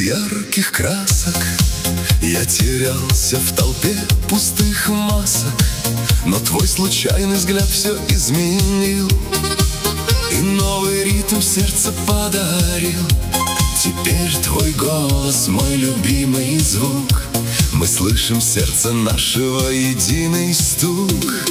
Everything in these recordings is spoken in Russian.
ярких красок. Я терялся в толпе пустых масок, но твой случайный взгляд все изменил и новый ритм сердца подарил. Теперь твой голос, мой любимый звук, мы слышим сердце нашего единый стук.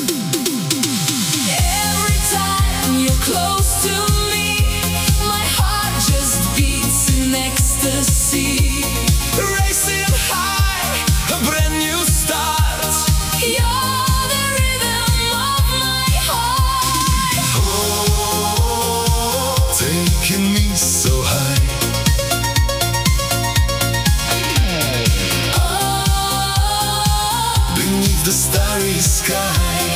Every time you're close to me, my heart just beats in ecstasy. Racing high, a brand new start. You're the rhythm of my heart. Oh, taking me so high. The starry sky.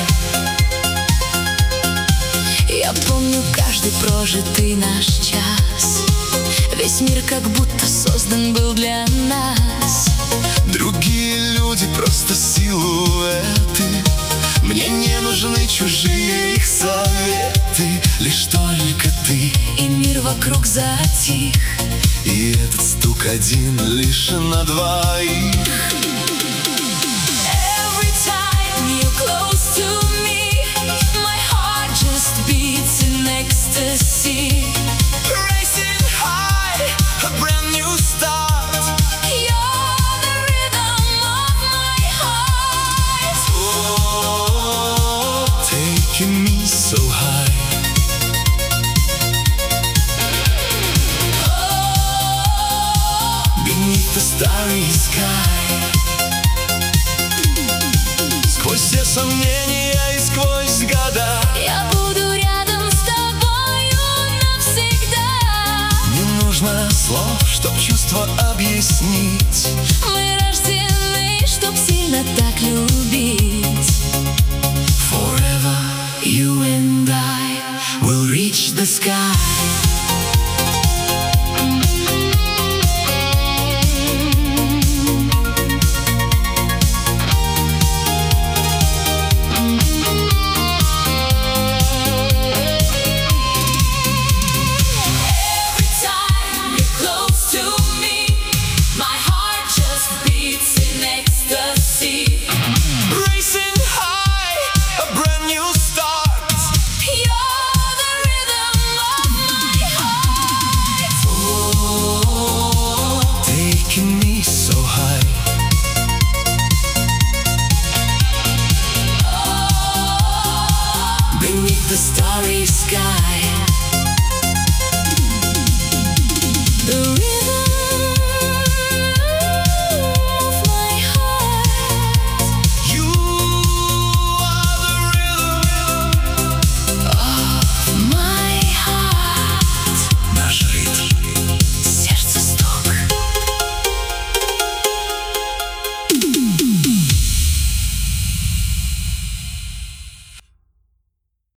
Я помню каждый прожитый наш час. Весь мир как будто создан был для нас. Другие люди просто силуэты. Мне не нужны чужие их советы. Лишь только ты, и мир вокруг затих. и этот стук один лишь на двоих. Close to me, my heart just beats in ecstasy. Racing high, a brand new start. You're the rhythm of my heart. Oh, taking me so high. Oh, Beneath the starry sky. Сквозь все сомнения и сквозь года я буду рядом с тобою навсегда. не нужно слов, чтоб чувство объяснить. Мы рождены, чтоб сильно так любить. Forever You and I will reach the sky. Beneath the starry sky.